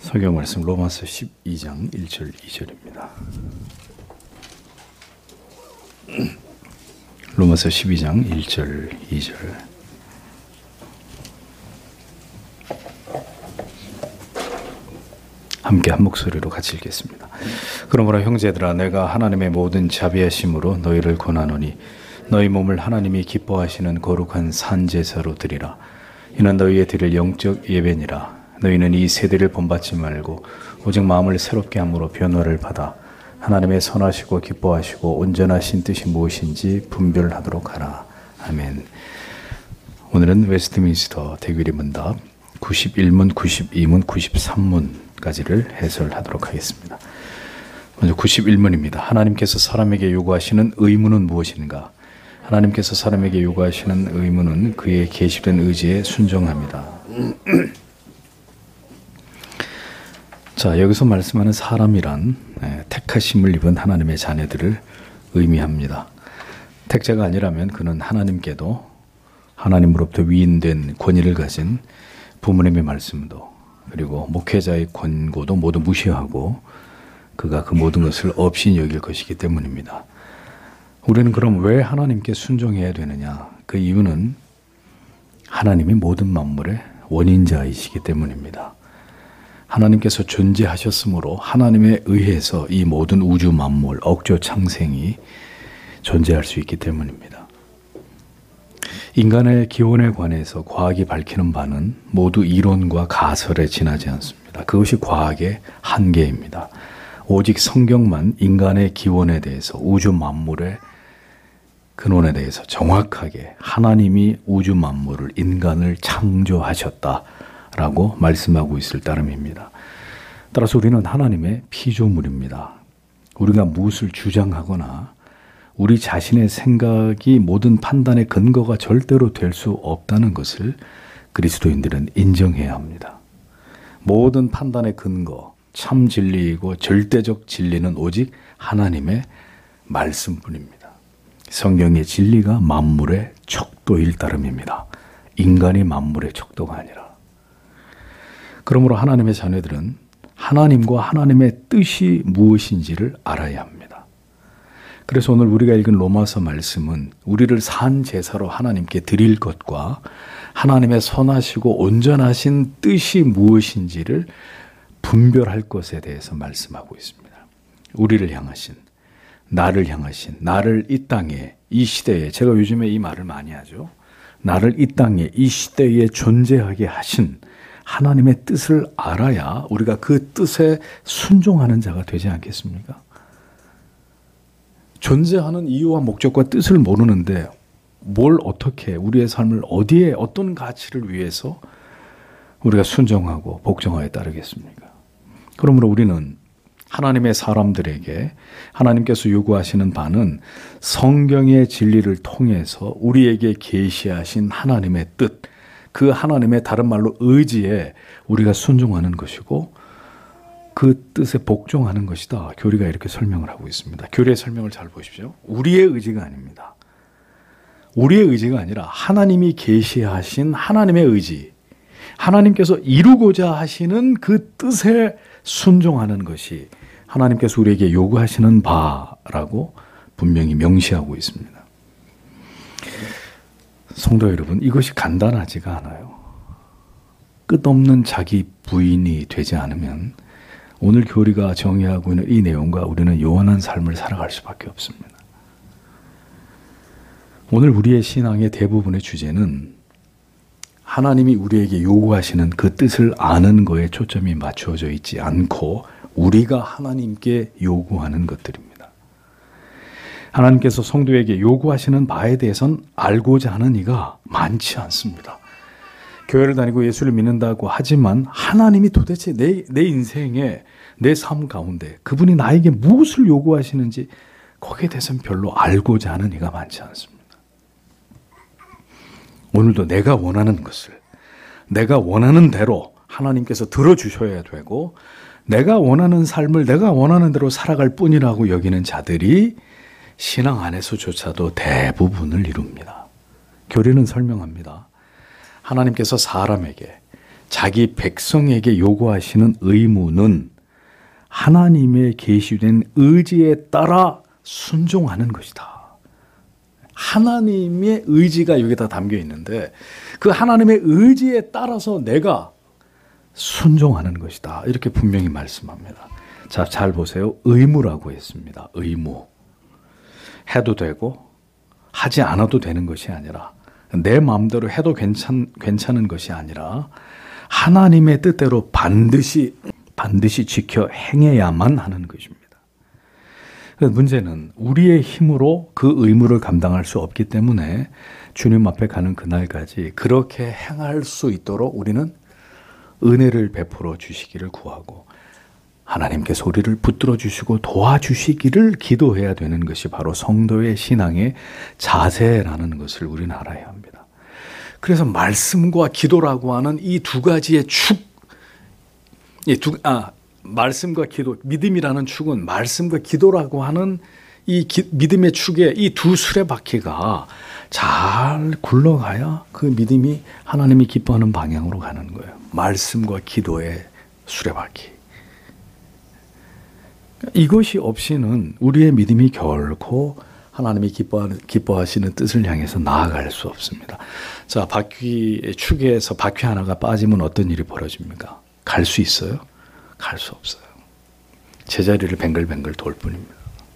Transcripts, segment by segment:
성경 말씀 로마서 12장 1절 2절입니다. 로마서 12장 1절 2절. 함께 한 목소리로 같이 읽겠습니다. 그러므로 형제들아, 내가 하나님의 모든 자비하심으로 너희를 권하노니 너희 몸을 하나님이 기뻐하시는 거룩한 산제사로 드리라. 이는 너희의 드릴 영적 예배니라. 너희는 이 세대를 본받지 말고 오직 마음을 새롭게 함으로 변화를 받아 하나님의 선하시고 기뻐하시고 온전하신 뜻이 무엇인지 분별하도록 하라. 아멘. 오늘은 웨스트민스터 대규리 문답 91문, 92문, 93문까지를 해설하도록 하겠습니다. 먼저 91문입니다. 하나님께서 사람에게 요구하시는 의무는 무엇인가? 하나님께서 사람에게 요구하시는 의무는 그의 계시된 의지에 순종합니다. 자, 여기서 말씀하는 사람이란 택하심을 입은 하나님의 자녀들을 의미합니다. 택자가 아니라면 그는 하나님께도 하나님으로부터 위임된 권위를 가진 부모님의 말씀도 그리고 목회자의 권고도 모두 무시하고 그가 그 모든 것을 없이 여길 것이기 때문입니다. 우리는 그럼 왜 하나님께 순종해야 되느냐? 그 이유는 하나님이 모든 만물의 원인자이시기 때문입니다. 하나님께서 존재하셨으므로 하나님에 의해서 이 모든 우주 만물, 억조 창생이 존재할 수 있기 때문입니다. 인간의 기원에 관해서 과학이 밝히는 바는 모두 이론과 가설에 지나지 않습니다. 그것이 과학의 한계입니다. 오직 성경만 인간의 기원에 대해서 우주 만물의 근원에 대해서 정확하게 하나님이 우주 만물을 인간을 창조하셨다라고 말씀하고 있을 따름입니다. 따라서 우리는 하나님의 피조물입니다. 우리가 무엇을 주장하거나 우리 자신의 생각이 모든 판단의 근거가 절대로 될 수 없다는 것을 그리스도인들은 인정해야 합니다. 모든 판단의 근거, 참 진리이고 절대적 진리는 오직 하나님의 말씀뿐입니다. 성경의 진리가 만물의 척도일 따름입니다. 인간이 만물의 척도가 아니라. 그러므로 하나님의 자녀들은 하나님과 하나님의 뜻이 무엇인지를 알아야 합니다. 그래서 오늘 우리가 읽은 로마서 말씀은 우리를 산 제사로 하나님께 드릴 것과 하나님의 선하시고 온전하신 뜻이 무엇인지를 분별할 것에 대해서 말씀하고 있습니다. 우리를 향하신, 나를 향하신, 나를 이 땅에, 이 시대에, 제가 요즘에 이 말을 많이 하죠. 나를 이 땅에, 이 시대에 존재하게 하신 하나님의 뜻을 알아야 우리가 그 뜻에 순종하는 자가 되지 않겠습니까? 존재하는 이유와 목적과 뜻을 모르는데 뭘 어떻게, 우리의 삶을 어디에, 어떤 가치를 위해서 우리가 순종하고 복종하에 따르겠습니까? 그러므로 우리는 하나님의 사람들에게 하나님께서 요구하시는 바는 성경의 진리를 통해서 우리에게 계시하신 하나님의 뜻, 그 하나님의 다른 말로 의지에 우리가 순종하는 것이고 그 뜻에 복종하는 것이다. 교리가 이렇게 설명을 하고 있습니다. 교리의 설명을 잘 보십시오. 우리의 의지가 아닙니다. 우리의 의지가 아니라 하나님이 계시하신 하나님의 의지, 하나님께서 이루고자 하시는 그 뜻에 순종하는 것이 하나님께서 우리에게 요구하시는 바라고 분명히 명시하고 있습니다. 성도 여러분, 이것이 간단하지가 않아요. 끝없는 자기 부인이 되지 않으면 오늘 교리가 정의하고 있는 이 내용과 우리는 요원한 삶을 살아갈 수밖에 없습니다. 오늘 우리의 신앙의 대부분의 주제는 하나님이 우리에게 요구하시는 그 뜻을 아는 거에 초점이 맞추어져 있지 않고 우리가 하나님께 요구하는 것들입니다. 하나님께서 성도에게 요구하시는 바에 대해서는 알고자 하는 이가 많지 않습니다. 교회를 다니고 예수를 믿는다고 하지만 하나님이 도대체 내 인생에, 내 삶 가운데 그분이 나에게 무엇을 요구하시는지 거기에 대해서는 별로 알고자 하는 이가 많지 않습니다. 오늘도 내가 원하는 것을, 내가 원하는 대로 하나님께서 들어주셔야 되고 내가 원하는 삶을 내가 원하는 대로 살아갈 뿐이라고 여기는 자들이 신앙 안에서조차도 대부분을 이룹니다. 교리는 설명합니다. 하나님께서 사람에게 자기 백성에게 요구하시는 의무는 하나님의 계시된 의지에 따라 순종하는 것이다. 하나님의 의지가 여기다 담겨 있는데 그 하나님의 의지에 따라서 내가 순종하는 것이다. 이렇게 분명히 말씀합니다. 자, 잘 보세요. 의무라고 했습니다. 의무. 해도 되고 하지 않아도 되는 것이 아니라 내 마음대로 해도 괜찮은 것이 아니라 하나님의 뜻대로 반드시 지켜 행해야만 하는 것입니다. 문제는 우리의 힘으로 그 의무를 감당할 수 없기 때문에 주님 앞에 가는 그날까지 그렇게 행할 수 있도록 우리는 은혜를 베풀어 주시기를 구하고 하나님께서 우리를 붙들어 주시고 도와주시기를 기도해야 되는 것이 바로 성도의 신앙의 자세라는 것을 우리는 알아야 합니다. 그래서 말씀과 기도라고 하는 이 두 가지의 축, 말씀과 기도, 믿음이라는 축은 말씀과 기도라고 하는 이 믿음의 축에 이 두 수레바퀴가 잘 굴러가야 그 믿음이 하나님이 기뻐하는 방향으로 가는 거예요. 말씀과 기도의 수레바퀴. 이것이 없이는 우리의 믿음이 결코 하나님이 기뻐하시는 뜻을 향해서 나아갈 수 없습니다. 자, 바퀴 축에서 바퀴 하나가 빠지면 어떤 일이 벌어집니까? 갈 수 있어요? 갈 수 없어요. 제자리를 뱅글뱅글 돌 뿐입니다.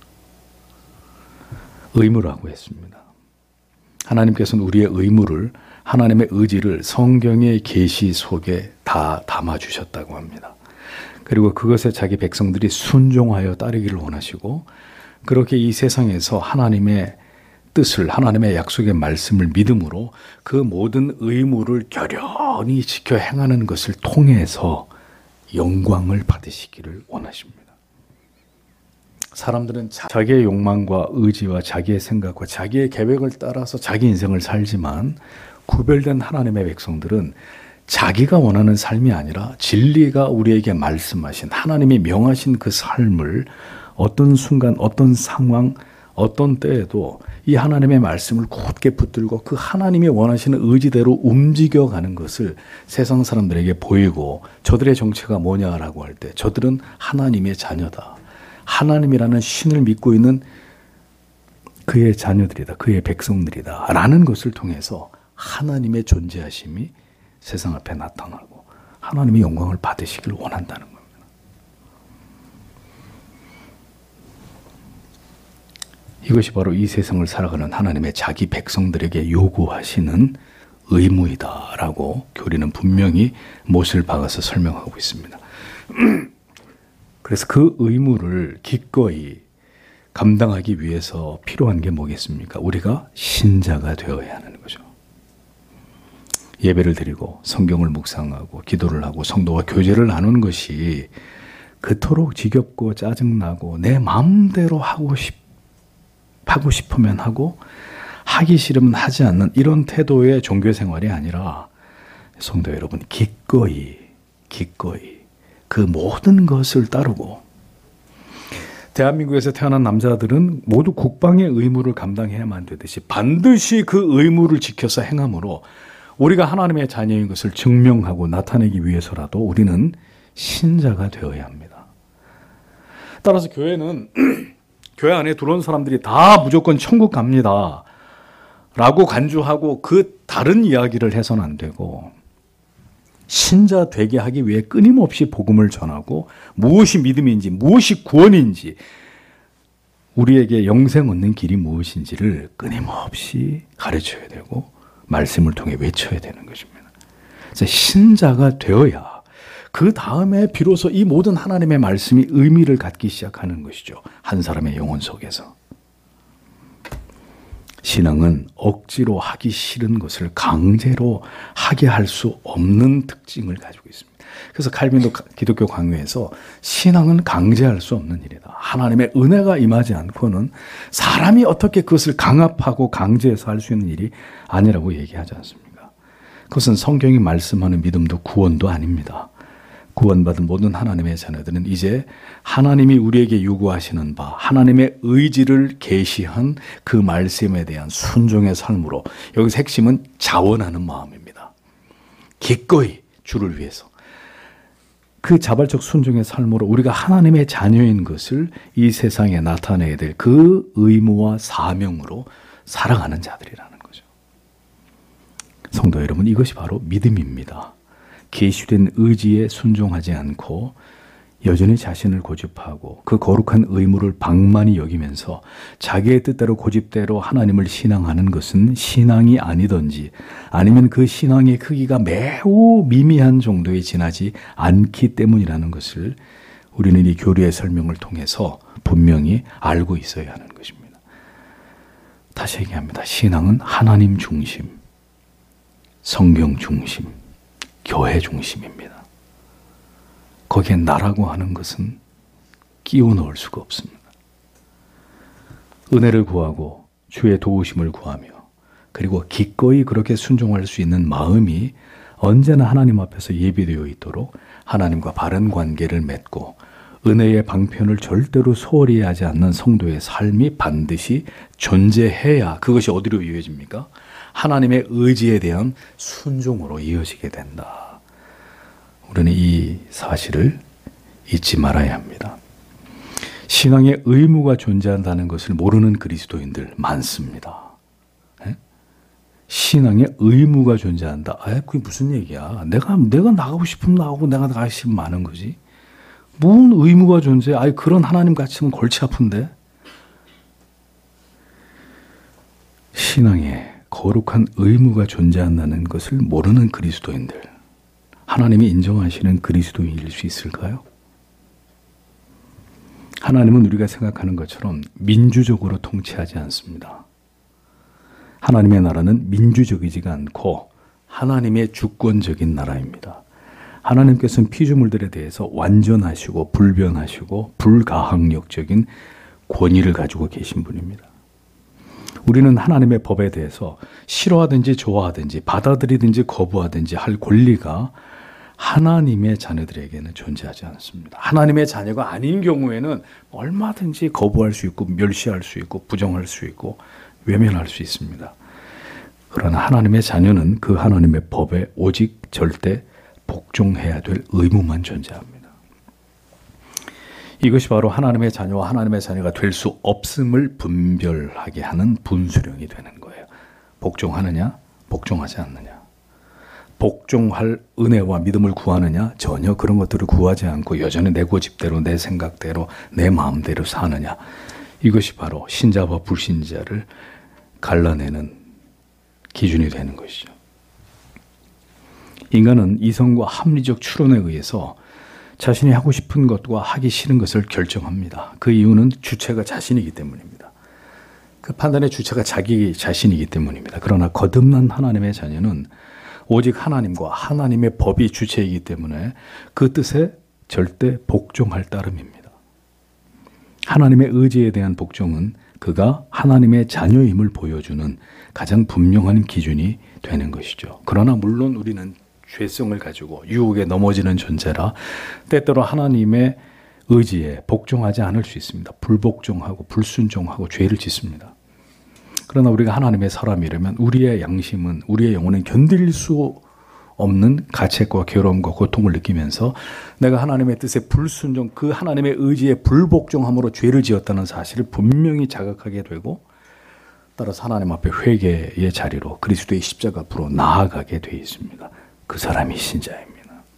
의무라고 했습니다. 하나님께서는 우리의 의무를, 하나님의 의지를 성경의 계시 속에 다 담아주셨다고 합니다. 그리고 그것에 자기 백성들이 순종하여 따르기를 원하시고 그렇게 이 세상에서 하나님의 뜻을, 하나님의 약속의 말씀을 믿음으로 그 모든 의무를 결연히 지켜 행하는 것을 통해서 영광을 받으시기를 원하십니다. 사람들은 자기의 욕망과 의지와 자기의 생각과 자기의 계획을 따라서 자기 인생을 살지만 구별된 하나님의 백성들은 자기가 원하는 삶이 아니라 진리가 우리에게 말씀하신 하나님이 명하신 그 삶을 어떤 순간, 어떤 상황, 어떤 때에도 이 하나님의 말씀을 곧게 붙들고 그 하나님이 원하시는 의지대로 움직여가는 것을 세상 사람들에게 보이고 저들의 정체가 뭐냐라고 할 때 저들은 하나님의 자녀다. 하나님이라는 신을 믿고 있는 그의 자녀들이다. 그의 백성들이다. 라는 것을 통해서 하나님의 존재하심이 세상 앞에 나타나고 하나님의 영광을 받으시길 원한다는 겁니다. 이것이 바로 이 세상을 살아가는 하나님의 자기 백성들에게 요구하시는 의무이다라고 교리는 분명히 못을 박아서 설명하고 있습니다. 그래서 그 의무를 기꺼이 감당하기 위해서 필요한 게 뭐겠습니까? 우리가 신자가 되어야 하는 거죠. 예배를 드리고 성경을 묵상하고 기도를 하고 성도와 교제를 나누는 것이 그토록 지겹고 짜증나고 내 마음대로 하고 싶으면 하고 하기 싫으면 하지 않는 이런 태도의 종교생활이 아니라 성도 여러분 기꺼이 그 모든 것을 따르고 대한민국에서 태어난 남자들은 모두 국방의 의무를 감당해야만 되듯이 반드시 그 의무를 지켜서 행함으로 우리가 하나님의 자녀인 것을 증명하고 나타내기 위해서라도 우리는 신자가 되어야 합니다. 따라서 교회는 교회 안에 들어온 사람들이 다 무조건 천국 갑니다 라고 간주하고 그 다른 이야기를 해서는 안 되고 신자 되게 하기 위해 끊임없이 복음을 전하고 무엇이 믿음인지 무엇이 구원인지 우리에게 영생 얻는 길이 무엇인지를 끊임없이 가르쳐야 되고 말씀을 통해 외쳐야 되는 것입니다. 그래서 신자가 되어야 그 다음에 비로소 이 모든 하나님의 말씀이 의미를 갖기 시작하는 것이죠. 한 사람의 영혼 속에서. 신앙은 억지로 하기 싫은 것을 강제로 하게 할 수 없는 특징을 가지고 있습니다. 그래서 칼빈도 기독교 강요에서 신앙은 강제할 수 없는 일이다. 하나님의 은혜가 임하지 않고는 사람이 어떻게 그것을 강압하고 강제해서 할 수 있는 일이 아니라고 얘기하지 않습니까? 그것은 성경이 말씀하는 믿음도 구원도 아닙니다. 구원받은 모든 하나님의 자녀들은 이제 하나님이 우리에게 요구하시는 바 하나님의 의지를 계시한 그 말씀에 대한 순종의 삶으로 여기서 핵심은 자원하는 마음입니다. 기꺼이 주를 위해서. 그 자발적 순종의 삶으로 우리가 하나님의 자녀인 것을 이 세상에 나타내야 될 그 의무와 사명으로 살아가는 자들이라는 거죠. 성도 여러분, 이것이 바로 믿음입니다. 계시된 의지에 순종하지 않고 여전히 자신을 고집하고 그 거룩한 의무를 방만히 여기면서 자기의 뜻대로 고집대로 하나님을 신앙하는 것은 신앙이 아니든지 아니면 그 신앙의 크기가 매우 미미한 정도에 지나지 않기 때문이라는 것을 우리는 이 교리의 설명을 통해서 분명히 알고 있어야 하는 것입니다. 다시 얘기합니다. 신앙은 하나님 중심, 성경 중심, 교회 중심입니다. 거기에 나라고 하는 것은 끼워 넣을 수가 없습니다. 은혜를 구하고 주의 도우심을 구하며 그리고 기꺼이 그렇게 순종할 수 있는 마음이 언제나 하나님 앞에서 예비되어 있도록 하나님과 바른 관계를 맺고 은혜의 방편을 절대로 소홀히 하지 않는 성도의 삶이 반드시 존재해야 그것이 어디로 이어집니까? 하나님의 의지에 대한 순종으로 이어지게 된다. 우리는 이 사실을 잊지 말아야 합니다. 신앙의 의무가 존재한다는 것을 모르는 그리스도인들 많습니다. 에? 신앙의 의무가 존재한다. 그게 무슨 얘기야? 내가 나가고 싶으면 나가고 내가 나가고 싶으면 마는 거지. 무슨 의무가 존재해? 그런 하나님 같으면 골치 아픈데. 신앙에 거룩한 의무가 존재한다는 것을 모르는 그리스도인들. 하나님이 인정하시는 그리스도인일 수 있을까요? 하나님은 우리가 생각하는 것처럼 민주적으로 통치하지 않습니다. 하나님의 나라는 민주적이지가 않고 하나님의 주권적인 나라입니다. 하나님께서는 피조물들에 대해서 완전하시고 불변하시고 불가항력적인 권위를 가지고 계신 분입니다. 우리는 하나님의 법에 대해서 싫어하든지 좋아하든지 받아들이든지 거부하든지 할 권리가 하나님의 자녀들에게는 존재하지 않습니다. 하나님의 자녀가 아닌 경우에는 얼마든지 거부할 수 있고 멸시할 수 있고 부정할 수 있고 외면할 수 있습니다. 그러나 하나님의 자녀는 그 하나님의 법에 오직 절대 복종해야 될 의무만 존재합니다. 이것이 바로 하나님의 자녀와 하나님의 자녀가 될 수 없음을 분별하게 하는 분수령이 되는 거예요. 복종하느냐, 복종하지 않느냐. 복종할 은혜와 믿음을 구하느냐, 전혀 그런 것들을 구하지 않고 여전히 내 고집대로 내 생각대로 내 마음대로 사느냐. 이것이 바로 신자와 불신자를 갈라내는 기준이 되는 것이죠. 인간은 이성과 합리적 추론에 의해서 자신이 하고 싶은 것과 하기 싫은 것을 결정합니다. 그 이유는 주체가 자신이기 때문입니다. 그 판단의 주체가 자기 자신이기 때문입니다. 그러나 거듭난 하나님의 자녀는 오직 하나님과 하나님의 법이 주체이기 때문에 그 뜻에 절대 복종할 따름입니다. 하나님의 의지에 대한 복종은 그가 하나님의 자녀임을 보여주는 가장 분명한 기준이 되는 것이죠. 그러나 물론 우리는 죄성을 가지고 유혹에 넘어지는 존재라 때때로 하나님의 의지에 복종하지 않을 수 있습니다. 불복종하고 불순종하고 죄를 짓습니다. 그러나 우리가 하나님의 사람이라면 우리의 양심은, 우리의 영혼은 견딜 수 없는 가책과 괴로움과 고통을 느끼면서 내가 하나님의 뜻에 불순종, 그 하나님의 의지에 불복종함으로 죄를 지었다는 사실을 분명히 자각하게 되고 따라서 하나님 앞에 회개의 자리로 그리스도의 십자가 앞으로 나아가게 되어 있습니다. 그 사람이 신자입니다.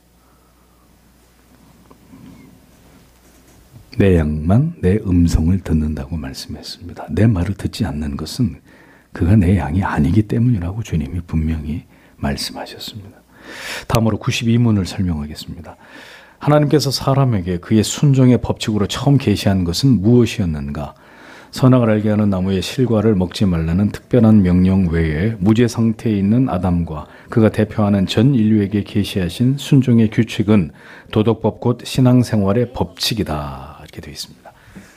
내 양만 내 음성을 듣는다고 말씀했습니다. 내 말을 듣지 않는 것은 그가 내 양이 아니기 때문이라고 주님이 분명히 말씀하셨습니다. 다음으로 92문을 설명하겠습니다. 하나님께서 사람에게 그의 순종의 법칙으로 처음 계시한 것은 무엇이었는가? 선악을 알게 하는 나무의 실과를 먹지 말라는 특별한 명령 외에 무죄 상태에 있는 아담과 그가 대표하는 전 인류에게 계시하신 순종의 규칙은 도덕법 곧 신앙생활의 법칙이다. 이렇게 되어 있습니다.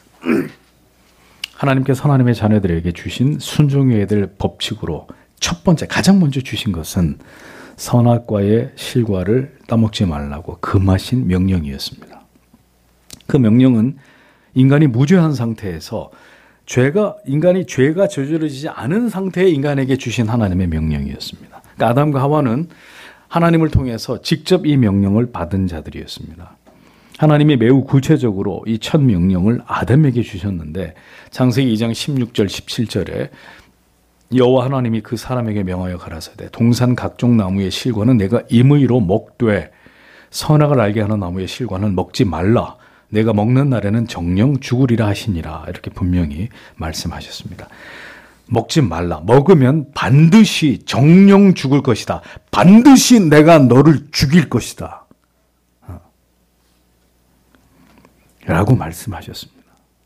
하나님께서 하나님의 자녀들에게 주신 순종해야 될 법칙으로 첫 번째, 가장 먼저 주신 것은 선악과의 실과를 따먹지 말라고 금하신 명령이었습니다. 그 명령은 인간이 무죄한 상태에서 인간이 죄가 저지러지지 않은 상태의 인간에게 주신 하나님의 명령이었습니다. 그러니까 아담과 하와는 하나님을 통해서 직접 이 명령을 받은 자들이었습니다. 하나님이 매우 구체적으로 이 첫 명령을 아담에게 주셨는데 창세기 2장 16절 17절에 여호와 하나님이 그 사람에게 명하여 가라사대 동산 각종 나무의 실과는 내가 임의로 먹되 선악을 알게 하는 나무의 실과는 먹지 말라. 내가 먹는 날에는 정령 죽으리라 하시니라. 이렇게 분명히 말씀하셨습니다. 먹지 말라. 먹으면 반드시 정령 죽을 것이다. 반드시 내가 너를 죽일 것이다. 라고 말씀하셨습니다.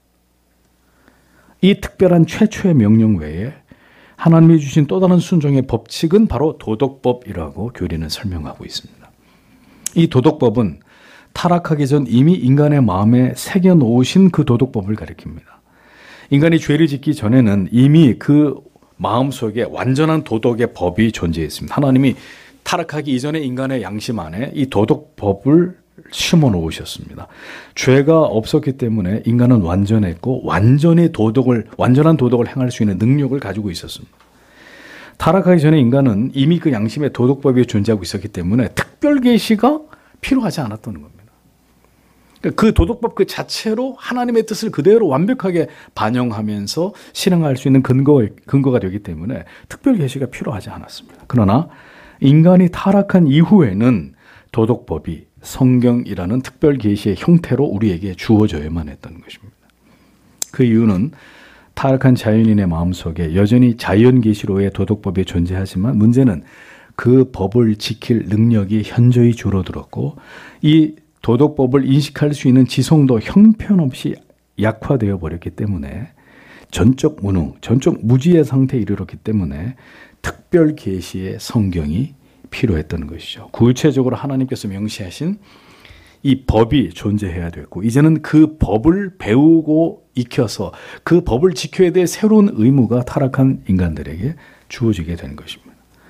이 특별한 최초의 명령 외에 하나님이 주신 또 다른 순종의 법칙은 바로 도덕법이라고 교리는 설명하고 있습니다. 이 도덕법은 타락하기 전 이미 인간의 마음에 새겨놓으신 그 도덕법을 가리킵니다. 인간이 죄를 짓기 전에는 이미 그 마음속에 완전한 도덕의 법이 존재했습니다. 하나님이 타락하기 이전에 인간의 양심 안에 이 도덕법을 심어 놓으셨습니다. 죄가 없었기 때문에 인간은 완전했고 완전한 도덕을 행할 수 있는 능력을 가지고 있었습니다. 타락하기 전에 인간은 이미 그 양심의 도덕법이 존재하고 있었기 때문에 특별 계시가 필요하지 않았던 겁니다. 그 도덕법 그 자체로 하나님의 뜻을 그대로 완벽하게 반영하면서 실행할 수 있는 근거가 되기 때문에 특별 계시가 필요하지 않았습니다. 그러나 인간이 타락한 이후에는 도덕법이 성경이라는 특별 계시의 형태로 우리에게 주어져야만 했던 것입니다. 그 이유는 타락한 자연인의 마음속에 여전히 자연 계시로의 도덕법이 존재하지만 문제는 그 법을 지킬 능력이 현저히 줄어들었고 이 도덕법을 인식할 수 있는 지성도 형편없이 약화되어 버렸기 때문에 전적 무능, 전적 무지의 상태에 이르렀기 때문에 특별 계시의 성경이 필요했던 것이죠. 구체적으로 하나님께서 명시하신 이 법이 존재해야 됐고 이제는 그 법을 배우고 익혀서 그 법을 지켜야 될 새로운 의무가 타락한 인간들에게 주어지게 된 것입니다.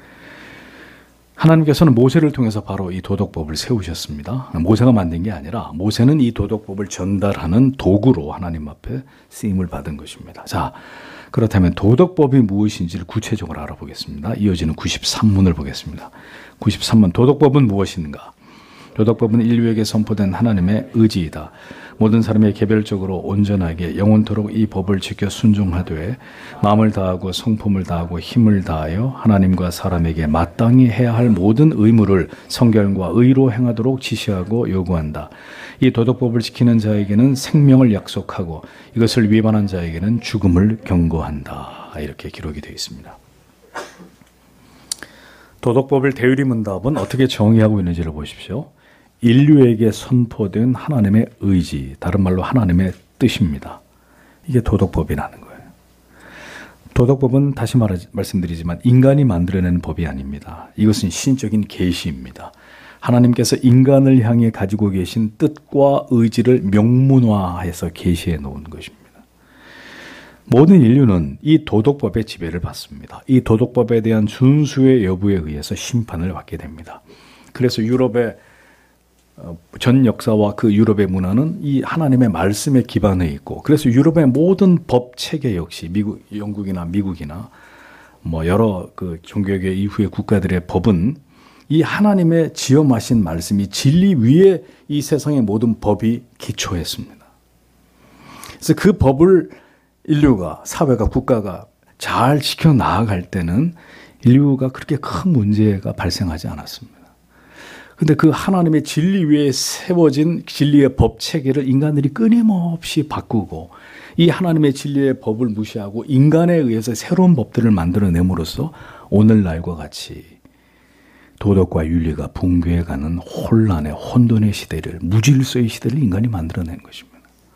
하나님께서는 모세를 통해서 바로 이 도덕법을 세우셨습니다. 모세가 만든 게 아니라 모세는 이 도덕법을 전달하는 도구로 하나님 앞에 쓰임을 받은 것입니다. 자, 그렇다면 도덕법이 무엇인지를 구체적으로 알아보겠습니다. 이어지는 93문을 보겠습니다. 93문, 도덕법은 무엇인가? 도덕법은 인류에게 선포된 하나님의 의지이다. 모든 사람이 개별적으로 온전하게 영원토록 이 법을 지켜 순종하되 마음을 다하고 성품을 다하고 힘을 다하여 하나님과 사람에게 마땅히 해야 할 모든 의무를 성결과 의로 행하도록 지시하고 요구한다. 이 도덕법을 지키는 자에게는 생명을 약속하고 이것을 위반한 자에게는 죽음을 경고한다. 이렇게 기록이 되어 있습니다. 도덕법을 대유리문답은 어떻게 정의하고 있는지를 보십시오. 인류에게 선포된 하나님의 의지, 다른 말로 하나님의 뜻입니다. 이게 도덕법이라는 거예요. 도덕법은 다시 말씀드리지만 인간이 만들어낸 법이 아닙니다. 이것은 신적인 계시입니다. 하나님께서 인간을 향해 가지고 계신 뜻과 의지를 명문화해서 계시해 놓은 것입니다. 모든 인류는 이 도덕법의 지배를 받습니다. 이 도덕법에 대한 준수의 여부에 의해서 심판을 받게 됩니다. 그래서 유럽의 전 역사와 그 유럽의 문화는 이 하나님의 말씀에 기반해 있고 그래서 유럽의 모든 법 체계 역시 영국이나 미국이나 여러 그 종교계 이후의 국가들의 법은 이 하나님의 지엄하신 말씀이 진리 위에 이 세상의 모든 법이 기초했습니다. 그래서 그 법을 인류가, 사회가, 국가가 잘 지켜 나아갈 때는 인류가 그렇게 큰 문제가 발생하지 않았습니다. 그런데 그 하나님의 진리 위에 세워진 진리의 법 체계를 인간들이 끊임없이 바꾸고 이 하나님의 진리의 법을 무시하고 인간에 의해서 새로운 법들을 만들어냄으로써 오늘날과 같이 도덕과 윤리가 붕괴해가는 혼란의 혼돈의 시대를, 무질서의 시대를 인간이 만들어낸 것입니다.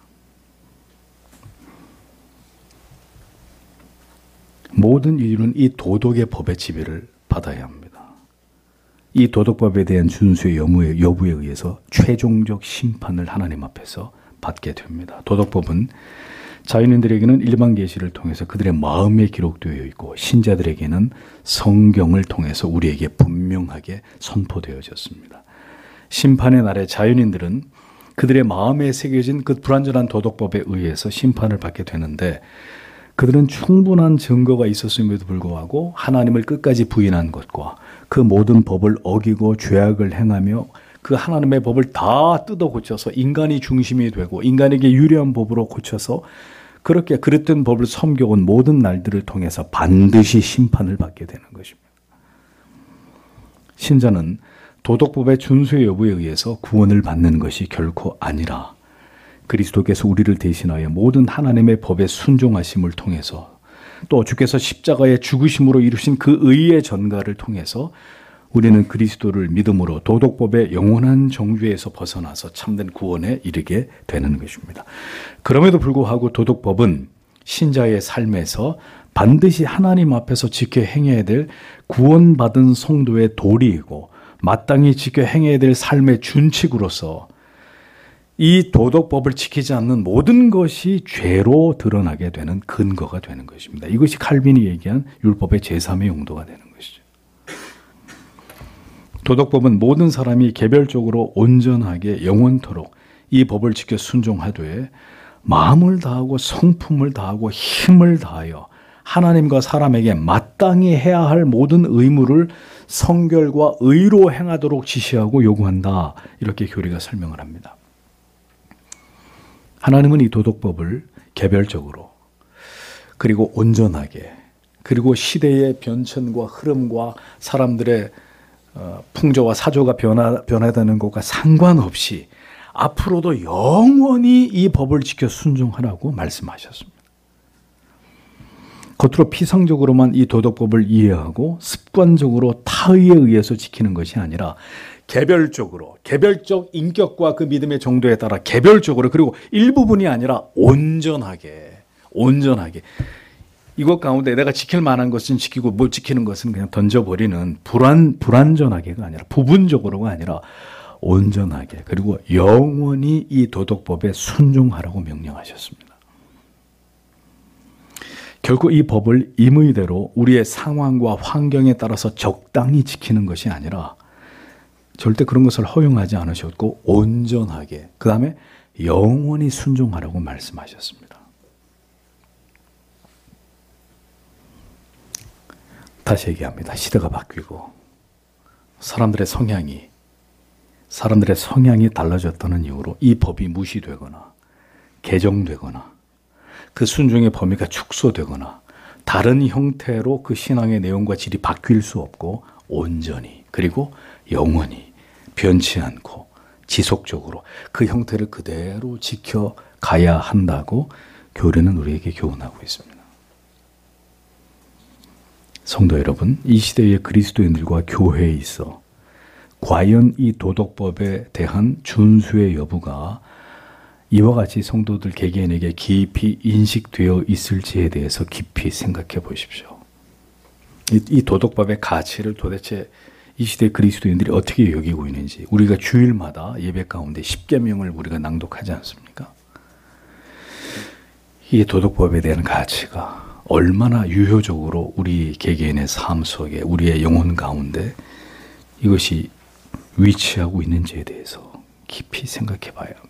모든 인류는 이 도덕의 법의 지배를 받아야 합니다. 이 도덕법에 대한 준수의 여부에 의해서 최종적 심판을 하나님 앞에서 받게 됩니다. 도덕법은 자연인들에게는 일반 계시를 통해서 그들의 마음에 기록되어 있고 신자들에게는 성경을 통해서 우리에게 분명하게 선포되어졌습니다. 심판의 날에 자연인들은 그들의 마음에 새겨진 그 불완전한 도덕법에 의해서 심판을 받게 되는데 그들은 충분한 증거가 있었음에도 불구하고 하나님을 끝까지 부인한 것과 그 모든 법을 어기고 죄악을 행하며 그 하나님의 법을 다 뜯어 고쳐서 인간이 중심이 되고 인간에게 유리한 법으로 고쳐서 그렇게 그릇된 법을 섬겨온 모든 날들을 통해서 반드시 심판을 받게 되는 것입니다. 신자는 도덕법의 준수의 여부에 의해서 구원을 받는 것이 결코 아니라 그리스도께서 우리를 대신하여 모든 하나님의 법에 순종하심을 통해서 또 주께서 십자가의 죽으심으로 이루신 그 의의 전가를 통해서 우리는 그리스도를 믿음으로 도덕법의 영원한 정죄에서 벗어나서 참된 구원에 이르게 되는 것입니다. 그럼에도 불구하고 도덕법은 신자의 삶에서 반드시 하나님 앞에서 지켜 행해야 될 구원받은 성도의 도리이고 마땅히 지켜 행해야 될 삶의 준칙으로서 이 도덕법을 지키지 않는 모든 것이 죄로 드러나게 되는 근거가 되는 것입니다. 이것이 칼빈이 얘기한 율법의 제3의 용도가 되는 것이죠. 도덕법은 모든 사람이 개별적으로 온전하게 영원토록 이 법을 지켜 순종하되 마음을 다하고 성품을 다하고 힘을 다하여 하나님과 사람에게 마땅히 해야 할 모든 의무를 성결과 의로 행하도록 지시하고 요구한다. 이렇게 교리가 설명을 합니다. 하나님은 이 도덕법을 개별적으로 그리고 온전하게 그리고 시대의 변천과 흐름과 사람들의 풍조와 사조가 변화되는 것과 상관없이 앞으로도 영원히 이 법을 지켜 순종하라고 말씀하셨습니다. 겉으로 피상적으로만 이 도덕법을 이해하고 습관적으로 타의에 의해서 지키는 것이 아니라 개별적으로, 개별적 인격과 그 믿음의 정도에 따라 개별적으로 그리고 일부분이 아니라 온전하게 이것 가운데 내가 지킬 만한 것은 지키고 못 지키는 것은 그냥 던져버리는 불완전하게가 아니라 부분적으로가 아니라 온전하게 그리고 영원히 이 도덕법에 순종하라고 명령하셨습니다. 결코 이 법을 임의대로 우리의 상황과 환경에 따라서 적당히 지키는 것이 아니라 절대 그런 것을 허용하지 않으셨고 온전하게 그 다음에 영원히 순종하라고 말씀하셨습니다. 다시 얘기합니다. 시대가 바뀌고 사람들의 성향이 달라졌다는 이유로 이 법이 무시되거나 개정되거나 그 순종의 범위가 축소되거나 다른 형태로 그 신앙의 내용과 질이 바뀔 수 없고 온전히 그리고 영원히 변치 않고 지속적으로 그 형태를 그대로 지켜가야 한다고 교리는 우리에게 교훈하고 있습니다. 성도 여러분, 이 시대의 그리스도인들과 교회에 있어 과연 이 도덕법에 대한 준수의 여부가 이와 같이 성도들 개개인에게 깊이 인식되어 있을지에 대해서 깊이 생각해 보십시오. 이 도덕법의 가치를 도대체 이 시대 그리스도인들이 어떻게 여기고 있는지 우리가 주일마다 예배 가운데 10계명을 우리가 낭독하지 않습니까? 이 도덕법에 대한 가치가 얼마나 유효적으로 우리 개개인의 삶 속에 우리의 영혼 가운데 이것이 위치하고 있는지에 대해서 깊이 생각해 봐야 합니다.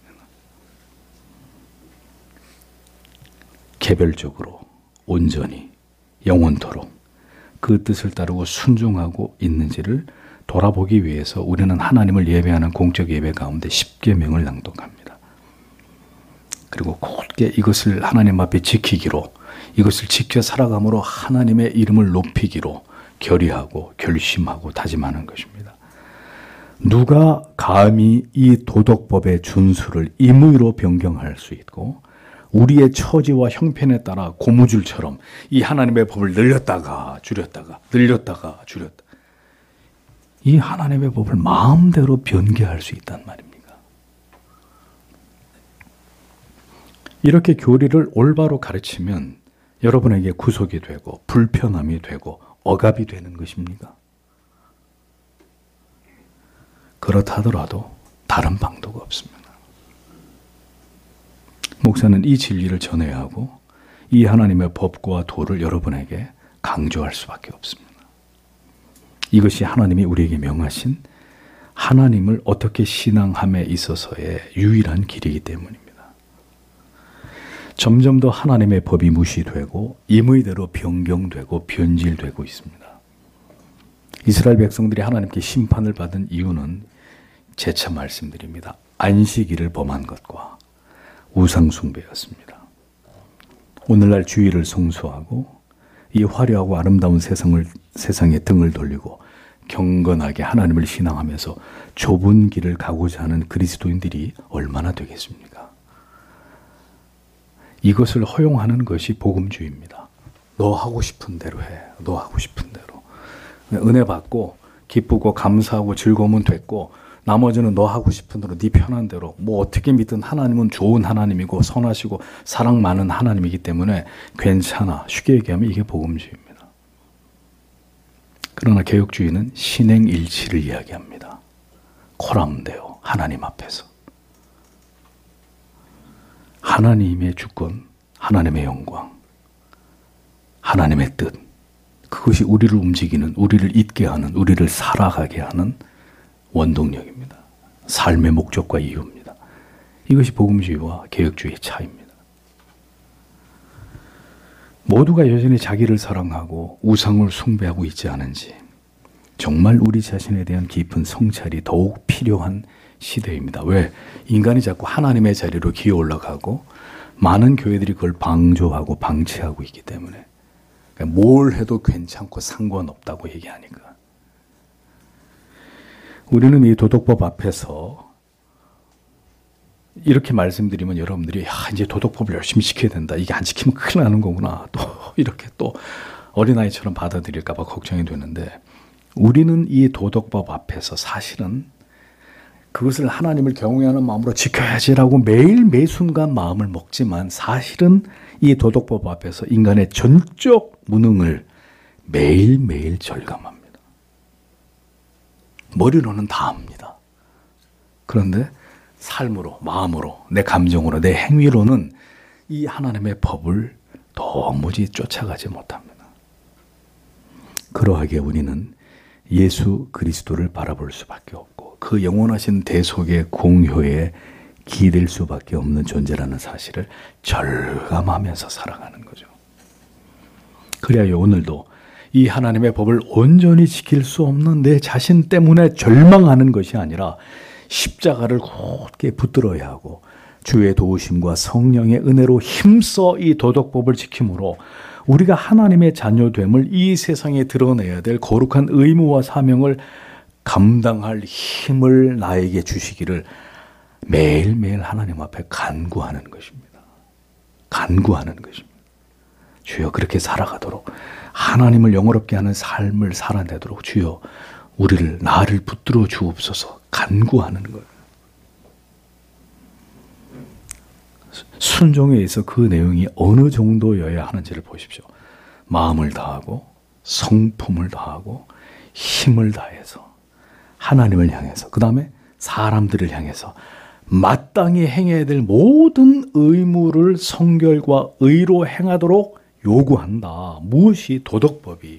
개별적으로 온전히 영원토록 그 뜻을 따르고 순종하고 있는지를 돌아보기 위해서 우리는 하나님을 예배하는 공적 예배 가운데 10계명을 낭독합니다. 그리고 곧게 이것을 하나님 앞에 지키기로 이것을 지켜 살아감으로 하나님의 이름을 높이기로 결의하고 결심하고 다짐하는 것입니다. 누가 감히 이 도덕법의 준수를 임의로 변경할 수 있고 우리의 처지와 형편에 따라 고무줄처럼 이 하나님의 법을 늘렸다가 줄였다가 늘렸다가 줄였다. 이 하나님의 법을 마음대로 변개할 수 있단 말입니까? 이렇게 교리를 올바로 가르치면 여러분에게 구속이 되고 불편함이 되고 억압이 되는 것입니까? 그렇다 하더라도 다른 방도가 없습니다. 목사는 이 진리를 전해야 하고 이 하나님의 법과 도를 여러분에게 강조할 수밖에 없습니다. 이것이 하나님이 우리에게 명하신 하나님을 어떻게 신앙함에 있어서의 유일한 길이기 때문입니다. 점점 더 하나님의 법이 무시되고 임의대로 변경되고 변질되고 있습니다. 이스라엘 백성들이 하나님께 심판을 받은 이유는 재차 말씀드립니다. 안식일을 범한 것과 우상 숭배였습니다. 오늘날 주일을 성수하고 이 화려하고 아름다운 세상에 등을 돌리고 경건하게 하나님을 신앙하면서 좁은 길을 가고자 하는 그리스도인들이 얼마나 되겠습니까? 이것을 허용하는 것이 복음주의입니다. 너 하고 싶은 대로 해. 너 하고 싶은 대로. 은혜 받고 기쁘고 감사하고 즐거우면 됐고 나머지는 너 하고 싶은 대로 네 편한 대로 뭐 어떻게 믿든 하나님은 좋은 하나님이고 선하시고 사랑 많은 하나님이기 때문에 괜찮아. 쉽게 얘기하면 이게 복음주의입니다. 그러나 개혁주의는 신행일치를 이야기합니다. 코람데오 하나님 앞에서. 하나님의 주권, 하나님의 영광, 하나님의 뜻, 그것이 우리를 움직이는, 우리를 있게 하는, 우리를 살아가게 하는 원동력입니다. 삶의 목적과 이유입니다. 이것이 복음주의와 개혁주의의 차이입니다. 모두가 여전히 자기를 사랑하고 우상을 숭배하고 있지 않은지 정말 우리 자신에 대한 깊은 성찰이 더욱 필요한 시대입니다. 왜? 인간이 자꾸 하나님의 자리로 기어 올라가고 많은 교회들이 그걸 방조하고 방치하고 있기 때문에 그러니까 뭘 해도 괜찮고 상관없다고 얘기하니까 우리는 이 도덕법 앞에서 이렇게 말씀드리면 여러분들이 이제 도덕법을 열심히 지켜야 된다. 이게 안 지키면 큰일 나는 거구나. 또 이렇게 또 어린아이처럼 받아들일까 봐 걱정이 되는데 우리는 이 도덕법 앞에서 사실은 그것을 하나님을 경외하는 마음으로 지켜야지라고 매일 매순간 마음을 먹지만 사실은 이 도덕법 앞에서 인간의 전적 무능을 매일매일 절감합니다. 머리로는 다 압니다. 그런데 삶으로, 마음으로, 내 감정으로, 내 행위로는 이 하나님의 법을 도무지 쫓아가지 못합니다. 그러하게 우리는 예수 그리스도를 바라볼 수밖에 없고 그 영원하신 대속의 공효에 기댈 수밖에 없는 존재라는 사실을 절감하면서 살아가는 거죠. 그래야 오늘도 이 하나님의 법을 온전히 지킬 수 없는 내 자신 때문에 절망하는 것이 아니라 십자가를 곧게 붙들어야 하고 주의 도우심과 성령의 은혜로 힘써 이 도덕법을 지킴으로 우리가 하나님의 자녀됨을 이 세상에 드러내야 될 거룩한 의무와 사명을 감당할 힘을 나에게 주시기를 매일매일 하나님 앞에 간구하는 것입니다. 간구하는 것입니다. 주여 그렇게 살아가도록 하나님을 영화롭게 하는 삶을 살아내도록 주여 나를 붙들어 주옵소서 간구하는 거예요. 순종에 있어 그 내용이 어느 정도여야 하는지를 보십시오. 마음을 다하고 성품을 다하고 힘을 다해서 하나님을 향해서 그 다음에 사람들을 향해서 마땅히 행해야 될 모든 의무를 성결과 의로 행하도록 요구한다. 무엇이 도덕법이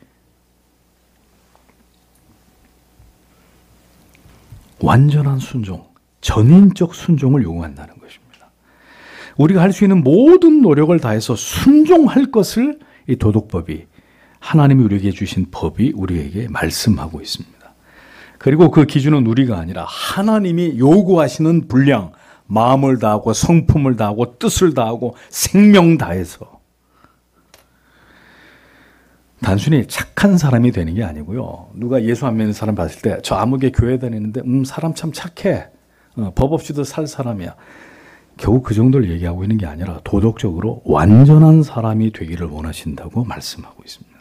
완전한 순종, 전인적 순종을 요구한다는 것입니다. 우리가 할 수 있는 모든 노력을 다해서 순종할 것을 이 도덕법이 하나님이 우리에게 주신 법이 우리에게 말씀하고 있습니다. 그리고 그 기준은 우리가 아니라 하나님이 요구하시는 분량, 마음을 다하고 성품을 다하고 뜻을 다하고 생명 다해서 단순히 착한 사람이 되는 게 아니고요. 누가 예수 안 믿는 사람 봤을 때 저 아무개 교회 다니는데 사람 참 착해. 법 없이도 살 사람이야. 겨우 그 정도를 얘기하고 있는 게 아니라 도덕적으로 완전한 사람이 되기를 원하신다고 말씀하고 있습니다.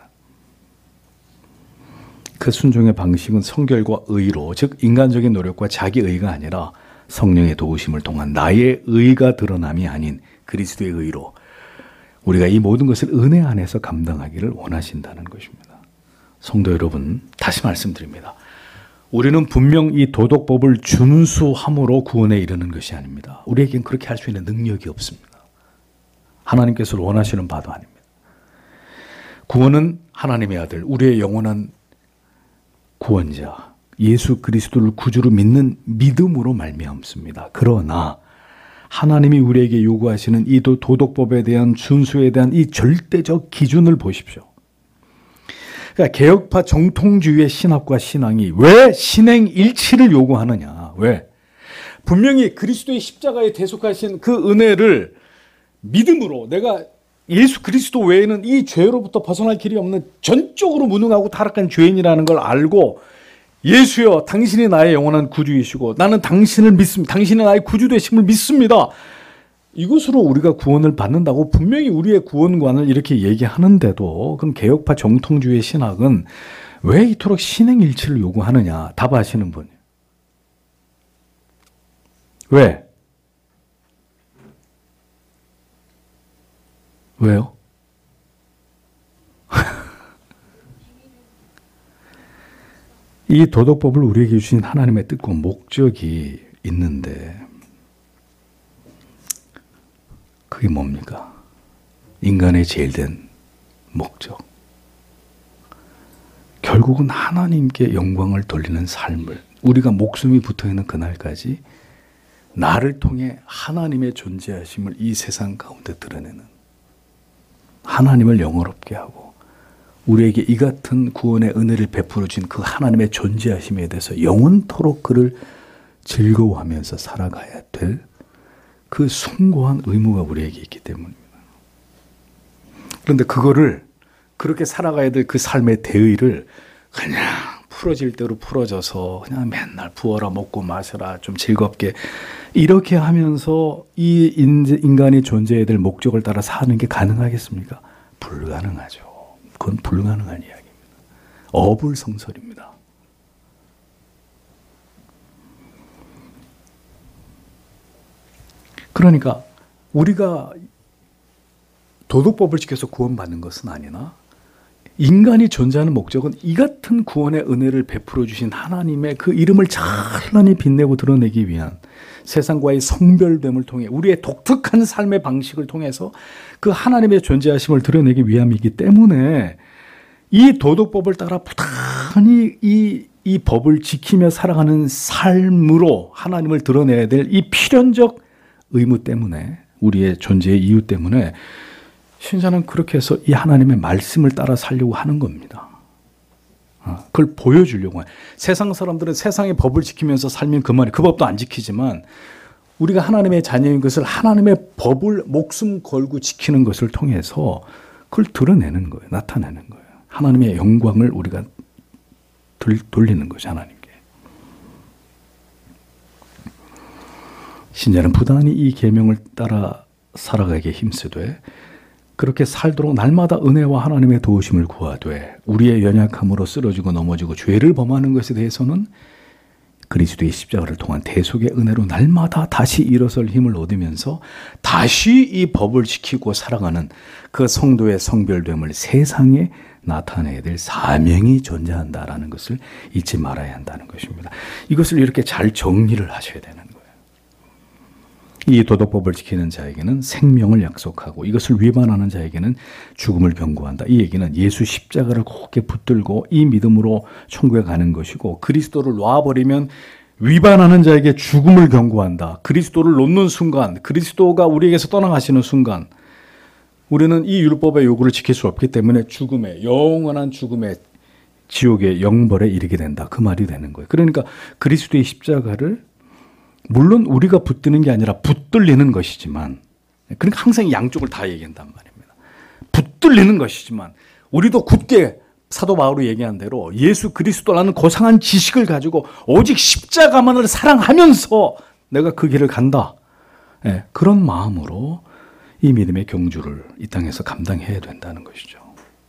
그 순종의 방식은 성결과 의로, 즉 인간적인 노력과 자기 의가 아니라 성령의 도우심을 통한 나의 의가 드러남이 아닌 그리스도의 의로 우리가 이 모든 것을 은혜 안에서 감당하기를 원하신다는 것입니다. 성도 여러분, 다시 말씀드립니다. 우리는 분명 이 도덕법을 준수함으로 구원에 이르는 것이 아닙니다. 우리에겐 그렇게 할 수 있는 능력이 없습니다. 하나님께서 원하시는 바도 아닙니다. 구원은 하나님의 아들, 우리의 영원한 구원자 예수 그리스도를 구주로 믿는 믿음으로 말미암습니다. 그러나 하나님이 우리에게 요구하시는 이 도덕법에 대한 준수에 대한 이 절대적 기준을 보십시오. 그러니까 개혁파 정통주의의 신학과 신앙이 왜 신행일치를 요구하느냐? 왜? 분명히 그리스도의 십자가에 대속하신 그 은혜를 믿음으로 내가 예수 그리스도 외에는 이 죄로부터 벗어날 길이 없는 전적으로 무능하고 타락한 죄인이라는 걸 알고 예수여 당신이 나의 영원한 구주이시고 나는 당신을 믿습니다. 당신이 나의 구주 되심을 믿습니다. 이것으로 우리가 구원을 받는다고 분명히 우리의 구원관을 이렇게 얘기하는데도 그럼 개혁파 정통주의 신학은 왜 이토록 신행일치를 요구하느냐? 답하시는 분이에요. 왜? 왜요? 이 도덕법을 우리에게 주신 하나님의 뜻과 목적이 있는데 그게 뭡니까? 인간의 제일된 목적. 결국은 하나님께 영광을 돌리는 삶을 우리가 목숨이 붙어있는 그날까지 나를 통해 하나님의 존재하심을 이 세상 가운데 드러내는 하나님을 영화롭게 하고 우리에게 이 같은 구원의 은혜를 베풀어 준 그 하나님의 존재하심에 대해서 영원토록 그를 즐거워하면서 살아가야 될 그 숭고한 의무가 우리에게 있기 때문입니다. 그런데 그거를 그렇게 살아가야 될 그 삶의 대의를 그냥 풀어질 대로 풀어져서 그냥 맨날 부어라 먹고 마셔라 좀 즐겁게 이렇게 하면서 이 인간이 존재해야 될 목적을 따라 사는 게 가능하겠습니까? 불가능하죠. 그건 불가능한 이야기입니다. 어불성설입니다. 그러니까 우리가 도덕법을 지켜서 구원받는 것은 아니나 인간이 존재하는 목적은 이 같은 구원의 은혜를 베풀어 주신 하나님의 그 이름을 찬란히 빛내고 드러내기 위한 세상과의 성별됨을 통해 우리의 독특한 삶의 방식을 통해서 그 하나님의 존재하심을 드러내기 위함이기 때문에 이 도덕법을 따라 부단히 이 법을 지키며 살아가는 삶으로 하나님을 드러내야 될 이 필연적 의무 때문에 우리의 존재의 이유 때문에 신자는 그렇게 해서 이 하나님의 말씀을 따라 살려고 하는 겁니다. 그걸 보여주려고 해요. 세상 사람들은 세상의 법을 지키면서 살면 그만이 그 법도 안 지키지만 우리가 하나님의 자녀인 것을 하나님의 법을 목숨 걸고 지키는 것을 통해서 그걸 드러내는 거예요. 나타내는 거예요. 하나님의 영광을 우리가 돌리는 거죠. 하나님께. 신자는 부단히 이 계명을 따라 살아가기에 힘쓰되 그렇게 살도록 날마다 은혜와 하나님의 도우심을 구하되 우리의 연약함으로 쓰러지고 넘어지고 죄를 범하는 것에 대해서는 그리스도의 십자가를 통한 대속의 은혜로 날마다 다시 일어설 힘을 얻으면서 다시 이 법을 지키고 살아가는 그 성도의 성별됨을 세상에 나타내야 될 사명이 존재한다라는 것을 잊지 말아야 한다는 것입니다. 이것을 이렇게 잘 정리를 하셔야 되는 거예요. 이 도덕법을 지키는 자에게는 생명을 약속하고 이것을 위반하는 자에게는 죽음을 경고한다. 이 얘기는 예수 십자가를 굳게 붙들고 이 믿음으로 천국에 가는 것이고 그리스도를 놔버리면 위반하는 자에게 죽음을 경고한다. 그리스도를 놓는 순간, 그리스도가 우리에게서 떠나가시는 순간 우리는 이 율법의 요구를 지킬 수 없기 때문에 죽음의 영원한 죽음의 지옥의 영벌에 이르게 된다. 그 말이 되는 거예요. 그러니까 그리스도의 십자가를 물론 우리가 붙드는 게 아니라 붙들리는 것이지만 그러니까 항상 양쪽을 다 얘기한단 말입니다. 붙들리는 것이지만 우리도 굳게 사도 바울이 얘기한 대로 예수 그리스도라는 고상한 지식을 가지고 오직 십자가만을 사랑하면서 내가 그 길을 간다. 그런 마음으로 이 믿음의 경주를 이 땅에서 감당해야 된다는 것이죠.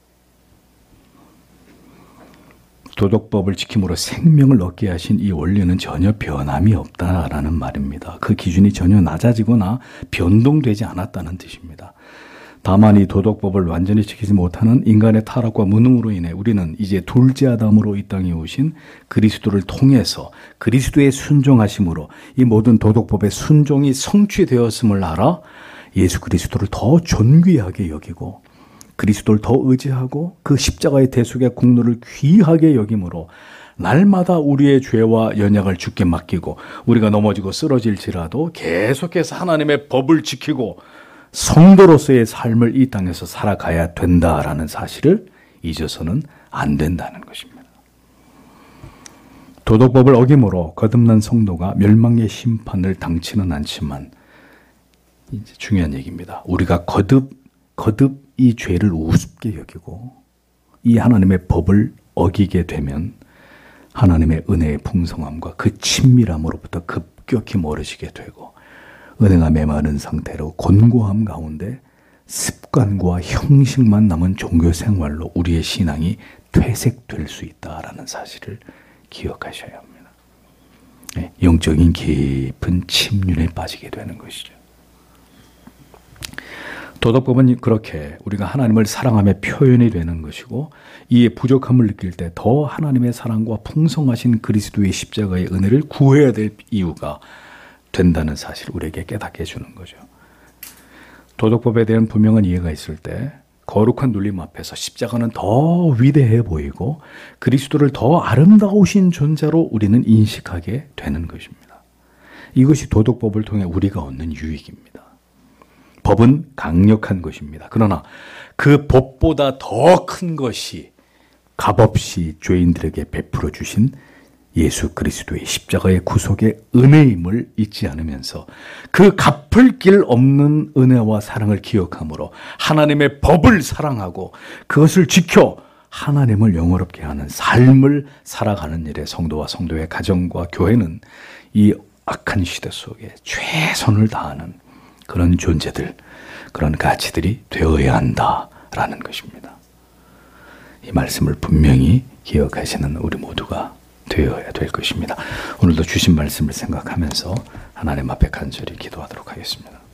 도덕법을 지킴으로 생명을 얻게 하신 이 원리는 전혀 변함이 없다라는 말입니다. 그 기준이 전혀 낮아지거나 변동되지 않았다는 뜻입니다. 다만 이 도덕법을 완전히 지키지 못하는 인간의 타락과 무능으로 인해 우리는 이제 둘째 아담으로 이 땅에 오신 그리스도를 통해서 그리스도의 순종하심으로 이 모든 도덕법의 순종이 성취되었음을 알아 예수 그리스도를 더 존귀하게 여기고 그리스도를 더 의지하고 그 십자가의 대속의 공로를 귀하게 여김으로 날마다 우리의 죄와 연약을 주께 맡기고 우리가 넘어지고 쓰러질지라도 계속해서 하나님의 법을 지키고 성도로서의 삶을 이 땅에서 살아가야 된다라는 사실을 잊어서는 안 된다는 것입니다. 도덕법을 어김으로 거듭난 성도가 멸망의 심판을 당치는 않지만 이제 중요한 얘기입니다. 우리가 거듭 이 죄를 우습게 여기고 이 하나님의 법을 어기게 되면 하나님의 은혜의 풍성함과 그 친밀함으로부터 급격히 멀어지게 되고 은혜가 메마른 상태로 곤고함 가운데 습관과 형식만 남은 종교 생활로 우리의 신앙이 퇴색될 수 있다라는 사실을 기억하셔야 합니다. 네, 영적인 깊은 침륜에 빠지게 되는 것이죠. 도덕법은 그렇게 우리가 하나님을 사랑하며 표현이 되는 것이고 이에 부족함을 느낄 때 더 하나님의 사랑과 풍성하신 그리스도의 십자가의 은혜를 구해야 될 이유가 된다는 사실을 우리에게 깨닫게 해주는 거죠. 도덕법에 대한 분명한 이해가 있을 때 거룩한 눌림 앞에서 십자가는 더 위대해 보이고 그리스도를 더 아름다우신 존재로 우리는 인식하게 되는 것입니다. 이것이 도덕법을 통해 우리가 얻는 유익입니다. 법은 강력한 것입니다. 그러나 그 법보다 더 큰 것이 값없이 죄인들에게 베풀어 주신 예수 그리스도의 십자가의 구속의 은혜임을 잊지 않으면서 그 갚을 길 없는 은혜와 사랑을 기억함으로 하나님의 법을 사랑하고 그것을 지켜 하나님을 영화롭게 하는 삶을 살아가는 일에 성도와 성도의 가정과 교회는 이 악한 시대 속에 최선을 다하는 그런 존재들, 그런 가치들이 되어야 한다라는 것입니다. 이 말씀을 분명히 기억하시는 우리 모두가 되어야 될 것입니다. 오늘도 주신 말씀을 생각하면서 하나님 앞에 간절히 기도하도록 하겠습니다.